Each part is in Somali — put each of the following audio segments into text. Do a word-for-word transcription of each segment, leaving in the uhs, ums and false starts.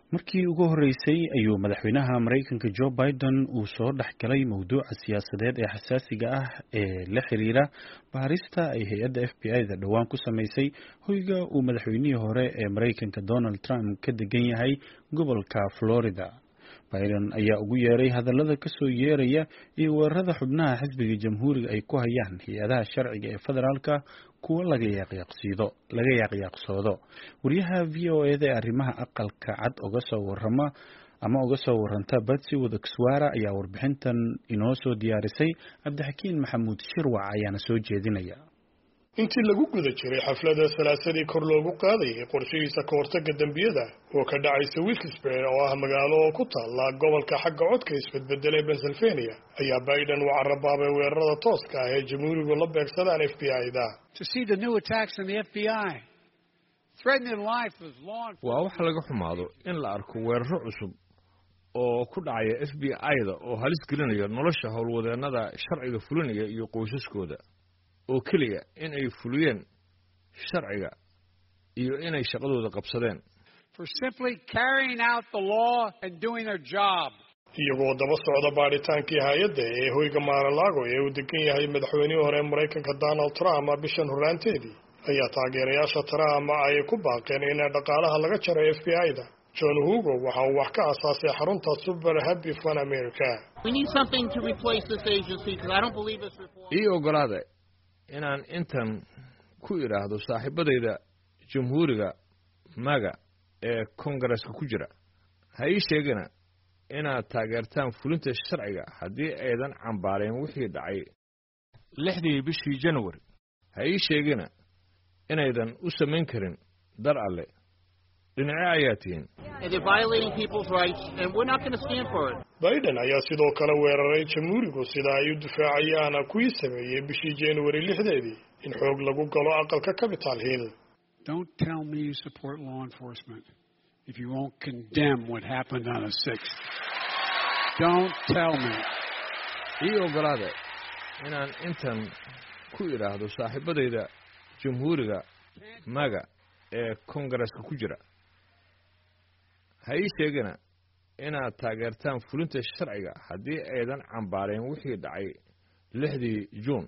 markii ugu horeysay ayuu madaxweynaha Mareykanka Joe Biden uu soo dhaxgalay mowduuca siyaasadeed ee xasaasiga ah ee la xiriira baarista ay hay'adda F B I-da dhawaan ku sameysay hoyga uu madaxweynihii hore ee Mareykanka Donald Trump ka degan yahay gobolka Florida. Biden ayaa ugu yeeray hadallada ka soo yeeraya iyo weerarada xubnaha xisbiga jamhuuriga ay ku hayaan hay'adaha sharciga ee federaalka kuwa laga yaaqyaqsiido laga yaaqyaqsoodo. Wariyaha V O A-da arrimaha aqalka cad uga soo warrama ama uga soo warranta Betsy Wadakswara ayaa warbixintan inoo soo diyaarisay. Cabdixakiin Maxamuud Shirwac ayaana soo jeedinaya. intii lagu guda jiray xafladda salaasadii kor loogu qaadayay qorshihiisa ka hortagga dambiyada oo ka dhacaysa Wilkes-Barre oo ah magaalo oo ku taalla gobolka xagga codka isbedbedelay Pennsylvania ayaa Biden uu carabaabay weerarada tooska ah ee jamhuurigu la beegsadaan F B I-da. waa wax laga xumaado in la arko weeraro cusub oo ku dhacaya F B I-da oo halis gelinaya nolosha howlwadeennada sharciga fulinaya iyo qoysaskooda oo kaliya in ay fuliyeen sharciga iyo inay shaqadooda qabsadeen for simply carrying out the law and doing their job. iyagoo daba socda baaritaankii hay'adda ee hoyga Mar-a-Lago ee uu degan yahay madaxweynihii hore Mareykanka Donald Trump bishan horaanteedii ayaa taageerayaasha Trump ay ku baaqeen in dhaqaalaha laga jaro F B I-da. John Hugo waxa uu wax ka aasaasay xarunta Super Happy Fun America. We need something to replace this agency because I don't believe this report. iyo ogolaada inaan intan ku iraahdo saaxiibadayda jamhuuriga maga ee Congress-ka ku jira ha ii sheegana inaad taageertaan fulinta sharciga haddii aydan cambaareen wixii dhacay lixdii bishii January ha ii sheegana inaydan u samayn karin dar alle dhinaca ayaa tihiin And they're violating people's rights and we're not going to stand for it. Biden ayaa sidoo kale weeraray jamhuurigu sida ay u difaacayaan kuwii sameeyay bishii January lixdeedii in xoog lagu galo aqalka Capitol Hill. Don't tell me you support law enforcement if you won't condemn what happened on the sixth. Don't tell me. iyo ogolaada inaan intan ku iraahdo saaxiibadayda jamhuuriga maga ee Congress-ka ku jira ha ii sheegana inaad taageertaan fulinta sharciga haddii aydan cambaareen wixii dhacay lixdii Juun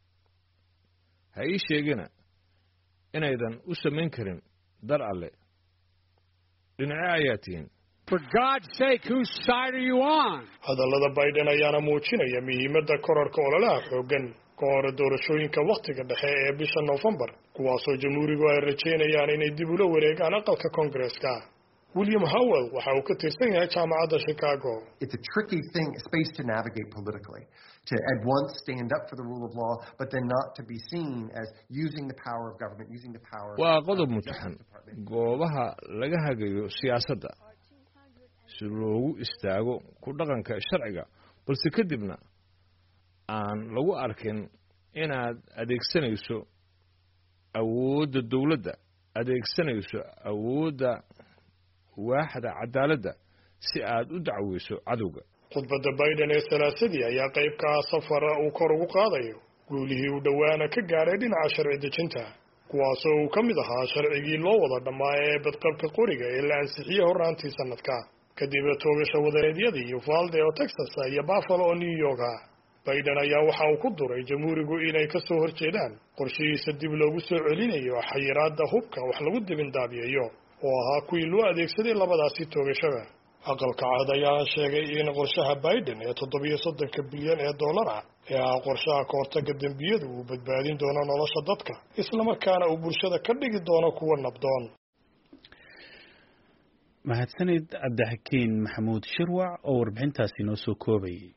ha ii sheegana inaydan u samayn karin dar alle dhinaca ayaa tihiin For God's sake, whose side are you on? hadallada Biden ayaana muujinaya muhiimadda kororka ololaha xooggan ka hor doorashooyinka waqtiga dhexe ee bisha November kuwaasoo jamhuurigu ay rajeynayaan inay dib ula wareegaan aqalka Congress-ka. William Howell waxa uu ka tirsan yahay jaamacadda Chicago. It's a tricky thing, space to navigate politically, to at once stand up for the rule of law, but then not to be seen as using the power of government, using the power. waa qodob mutaxan goobaha laga hagayo siyaasadda si loogu istaago ku dhaqanka sharciga balse kadibna aan lagu arkin inaad adeegsanayso awoodda dawladda adeegsanayso awoodda waaxda cadaaladda si aad u dacweyso cadowga. khudbadda Biden ee salaasadii ayaa qayb ka ah safar uu kor ugu qaadayo guulihii uu dhawaana ka gaaray dhinaca sharci dejinta kuwaasoo uu ka mid ahaa sharcigii loo wada dhammaa ee badqabka qoriga ee la ansixiyey horraantii sanadka kadib toogasha wadareedyadii Uvalde oo Texas iyo Buffalo oo New York ah. Biden ayaa waxa uu ku duray jamhuurigu inay ka soo horjeedaan qorshihiisa dib loogu soo celinayo xayiraadda hubka wax lagu dibin daabiyayo oo ahaa kuwii loo adeegsaday labadaasi toogashada. aqalka cad ayaa sheegay in qorshaha Biden ee toddoba soddon bilyan ee dollar ah ee ah qorshaha ka hortagga dambiyada uu badbaadin doono nolosha dadka isla markaana uu bulshada ka dhigi doono kuwa nabdoon. mahadsanid Cabdixakiin Maxamuud Shirwac oo warbixintaasi noo soo koobay.